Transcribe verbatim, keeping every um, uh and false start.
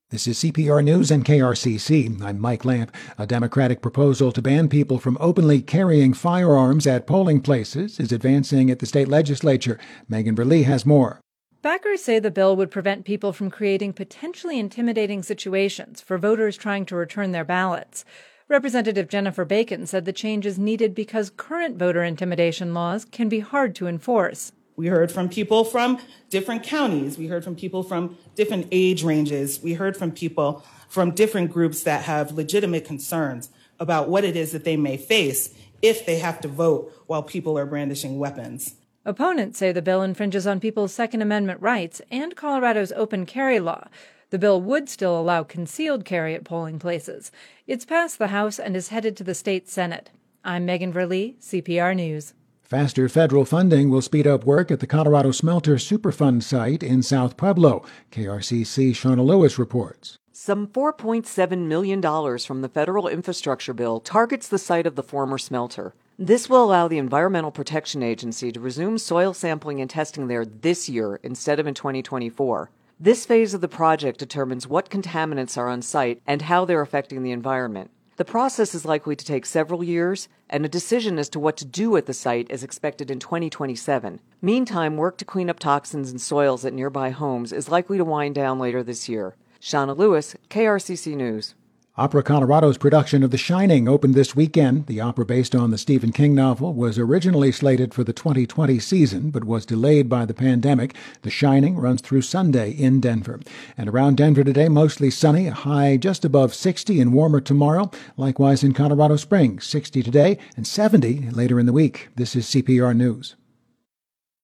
This is C P R News and K R C C. I'm Mike Lamp. A Democratic proposal to ban people from openly carrying firearms at polling places is advancing at the state legislature. Megan Verlee has more. Backers say the bill would prevent people from creating potentially intimidating situations for voters trying to return their ballots. Representative Jennifer Bacon said the change is needed because current voter intimidation laws can be hard to enforce. We heard from people from different counties. We heard from people from different age ranges. We heard from people from different groups that have legitimate concerns about what it is that they may face if they have to vote while people are brandishing weapons. Opponents say the bill infringes on people's Second Amendment rights and Colorado's open carry law. The bill would still allow concealed carry at polling places. It's passed the House and is headed to the state Senate. I'm Megan Verlee, C P R News. Faster federal funding will speed up work at the Colorado Smelter Superfund site in South Pueblo. K R C C Shauna Lewis reports. Some four point seven million dollars from the federal infrastructure bill targets the site of the former smelter. This will allow the Environmental Protection Agency to resume soil sampling and testing there this year instead of in twenty twenty-four. This phase of the project determines what contaminants are on site and how they're affecting the environment. The process is likely to take several years, and a decision as to what to do at the site is expected in twenty twenty-seven. Meantime, work to clean up toxins and soils at nearby homes is likely to wind down later this year. Shauna Lewis, K R C C News. Opera Colorado's production of The Shining opened this weekend. The opera, based on the Stephen King novel, was originally slated for the twenty twenty season, but was delayed by the pandemic. The Shining runs through Sunday in Denver. And around Denver today, mostly sunny, a high just above sixty and warmer tomorrow. Likewise in Colorado Springs, sixty today and seventy later in the week. This is C P R News.